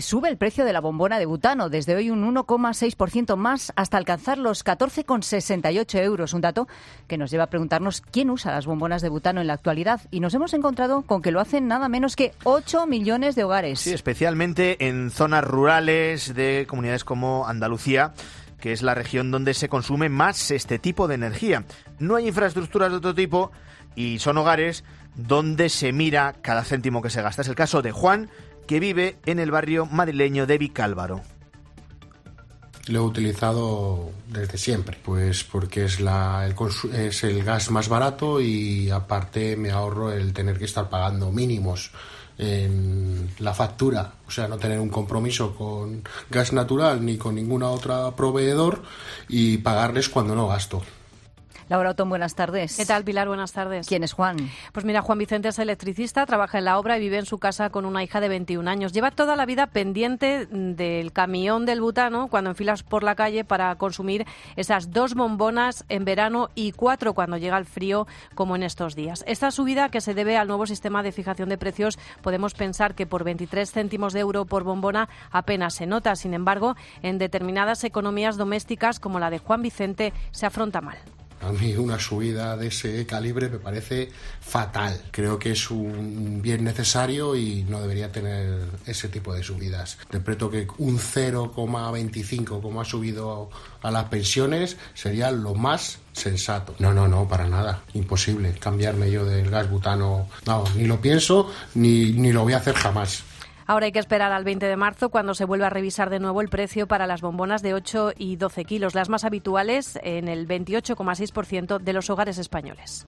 Sube el precio de la bombona de butano, desde hoy un 1,6% más hasta alcanzar los 14,68 euros. Un dato que nos lleva a preguntarnos quién usa las bombonas de butano en la actualidad. Y nos hemos encontrado con que lo hacen nada menos que 8 millones de hogares. Sí, especialmente en zonas rurales de comunidades como Andalucía, que es la región donde se consume más este tipo de energía. No hay infraestructuras de otro tipo y son hogares donde se mira cada céntimo que se gasta. Es el caso de Juan, que vive en el barrio madrileño de Vicálvaro. Lo he utilizado desde siempre, pues porque es el gas más barato y aparte me ahorro el tener que estar pagando mínimos en la factura, o sea, no tener un compromiso con gas natural ni con ninguna otra proveedor y pagarles cuando no gasto. Laura Otón, buenas tardes. ¿Qué tal, Pilar? Buenas tardes. ¿Quién es Juan? Pues mira, Juan Vicente es electricista, trabaja en la obra y vive en su casa con una hija de 21 años. Lleva toda la vida pendiente del camión del butano cuando enfilas por la calle para consumir esas 2 bombonas en verano y 4 cuando llega el frío, como en estos días. Esta subida, que se debe al nuevo sistema de fijación de precios, podemos pensar que por 23 céntimos de euro por bombona apenas se nota. Sin embargo, en determinadas economías domésticas, como la de Juan Vicente, se afronta mal. A mí una subida de ese calibre me parece fatal. Creo que es un bien necesario y no debería tener ese tipo de subidas. Interpreto que un 0,25 como ha subido a las pensiones sería lo más sensato. No, para nada. Imposible cambiarme yo del gas butano. No, ni lo pienso ni lo voy a hacer jamás. Ahora hay que esperar al 20 de marzo cuando se vuelva a revisar de nuevo el precio para las bombonas de 8 y 12 kilos, las más habituales en el 28,6% de los hogares españoles.